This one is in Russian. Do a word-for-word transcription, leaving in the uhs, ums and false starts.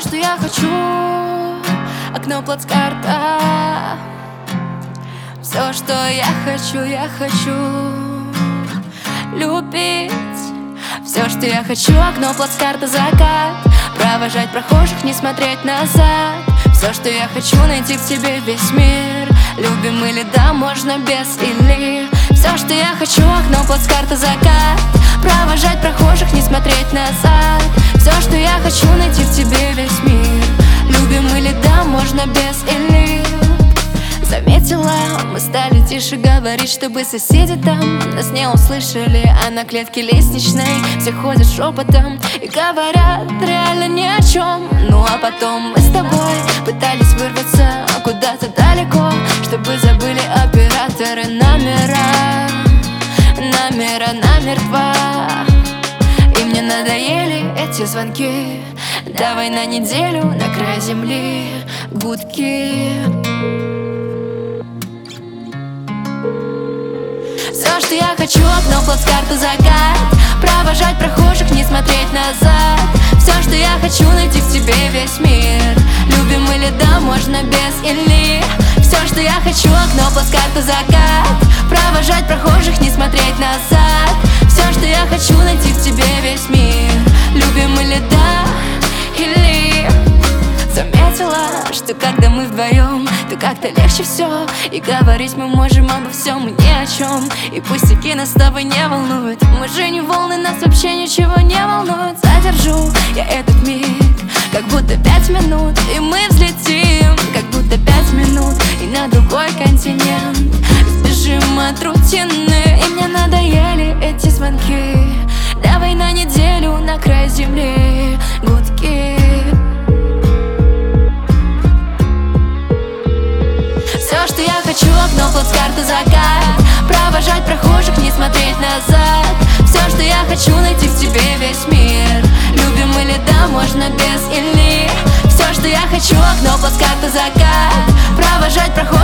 что я хочу, окно, плацкарта. Все, что я хочу, я хочу любить. Все, что я хочу, окно, плацкарта, закат. Провожать прохожих, не смотреть назад. Все, что я хочу, найти в тебе весь мир. Любим или да, можно без или. Все, что я хочу, окно, плацкарта, закат. Провожать прохожих, не смотреть назад. Все, что я хочу, найти в тебе весь мир. Любим или да, можно без или. Заметила, мы стали тише говорить, чтобы соседи там нас не услышали. А на клетке лестничной все ходят шепотом и говорят реально ни о чем. Ну а потом мы с тобой пытались вырваться куда-то далеко, чтобы забыли операторы номера. Номера намертво. И мне надоели эти звонки. Давай на неделю на край земли гудки. Все, что я хочу, окно, плацкарта, закат. Провожать прохожих, не смотреть назад. Все, что я хочу, найти в тебе весь мир. Любим или да, можно без или. Все, что я хочу, окно, плацкарта, закат. Провожать прохожих, не смотреть назад. Все, что я хочу, найти в тебе весь мир. Любим или да, или. Заметила, что когда мы вдвоем, то как-то легче все. И говорить мы можем обо всем и ни о чем. И пустяки нас с тобой не волнуют. Мы же не волны, нас вообще ничего не волнует. Задержу я этот миг, как будто пять минут, и мы взлетим, как будто пять минут, и на другой континент. Сбежим от рутины, и мне надоели эти звонки. Давай на неделю на край земли гудки. Все, что я хочу, окно, плацкарта, закат. Провожать прохожих, не смотреть назад. Все, что я хочу, найти в тебе весь мир. Любим или да, можно без или. Все, что я хочу, окно, плацкарта, закат. Провожать прохожих.